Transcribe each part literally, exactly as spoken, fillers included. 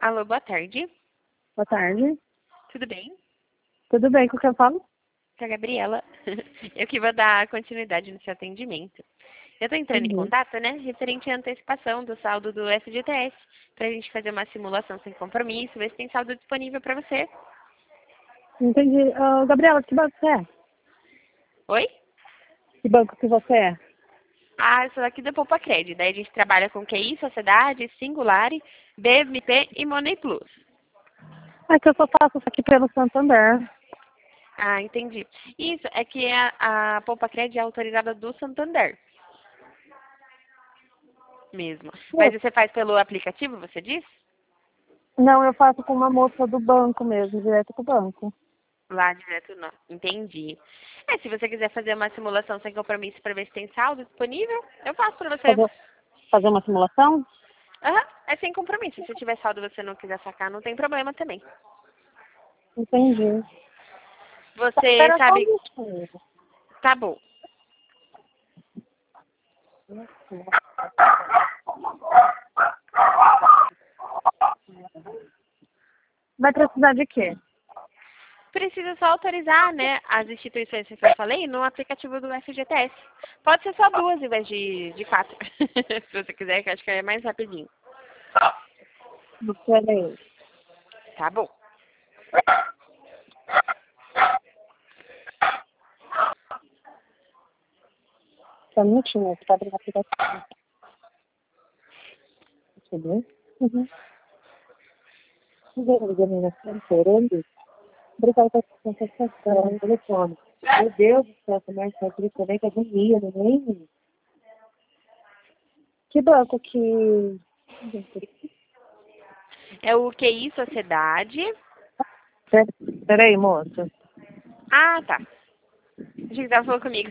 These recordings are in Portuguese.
Alô, boa tarde. Boa tarde. Tudo bem? Tudo bem com o que eu falo? Sou a Gabriela. Eu que vou dar continuidade no seu atendimento. Eu estou entrando em Uhum. contato, né, referente à antecipação do saldo do F G T S, para a gente fazer uma simulação sem compromisso, ver se tem saldo disponível para você. Entendi. Ah, Gabriela, que banco você é? Oi? Que banco que você é? Ah, eu sou daqui da Poupa Cred. Daí a gente trabalha com Q I, Sociedade, Singulari, B M P e Money Plus. É que eu só faço isso aqui pelo Santander. Ah, entendi. Isso, é que a, a Poupa Cred é autorizada do Santander mesmo. Mas você faz pelo aplicativo, você diz? Não, eu faço com uma moça do banco mesmo, direto com o banco. Lá direto não. Entendi. É, se você quiser fazer uma simulação sem compromisso para ver se tem saldo disponível, eu faço para você. Fazer, fazer uma simulação? Aham, é sem compromisso. Se tiver saldo e você não quiser sacar, não tem problema também. Entendi. Você Espera só um sabe... minutinho. Tá bom. Vai precisar de quê? Precisa só autorizar, né, as instituições que eu falei no aplicativo do F G T S. Pode ser só duas em vez de, de quatro. Se você quiser, que acho que é mais rapidinho. Peraí. Tá bom. Só um minutinho, você tá abrindo o aplicativo. Deixa eu ver. Uhum. Obrigada pela sua satisfação no telefone. Meu Deus do céu, como é que eu também que eu dormia, nem. Que banco que. É o Q I Sociedade. Peraí, moça. Ah, tá. Achei que tava falando comigo.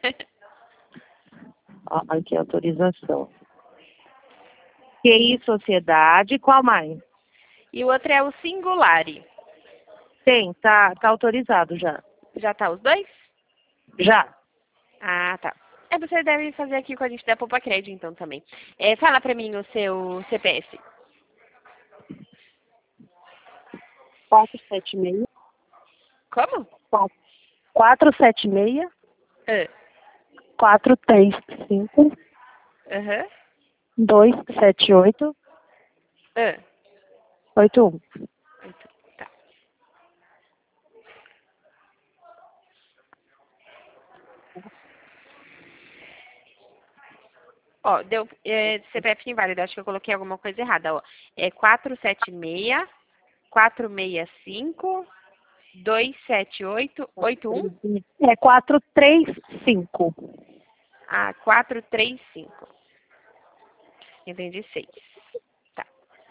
Ó, aqui, autorização. Q I Sociedade, qual mais? E o outro é o Singulari. Tem, tá, tá autorizado já. Já tá os dois? Já. Ah, tá. É, você deve fazer aqui com a gente da Poupa Cred, então, também. É, fala pra mim o seu C P F. quatro sete seis. Como? quatro sete seis. Ah, quatro três cinco. aham. dois sete oito. Ah, oito um. tá. Ó, deu é, C P F inválido, acho que eu coloquei alguma coisa errada, ó. É quatro sete seis, quatro seis cinco, dois sete oito, oito um? É quatro três cinco. Ah, quatro três cinco. Entendi, seis. Tá.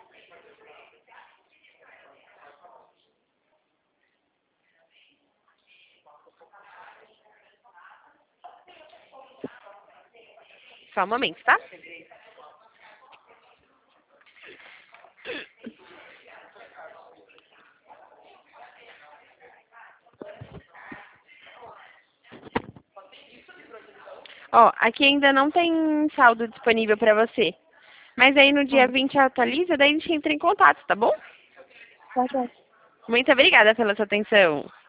Só um momento, tá? Ó, aqui ainda não tem saldo disponível para você. Mas aí no dia vinte atualiza, daí a gente entra em contato, tá bom? Tá bom. Muito obrigada pela sua atenção.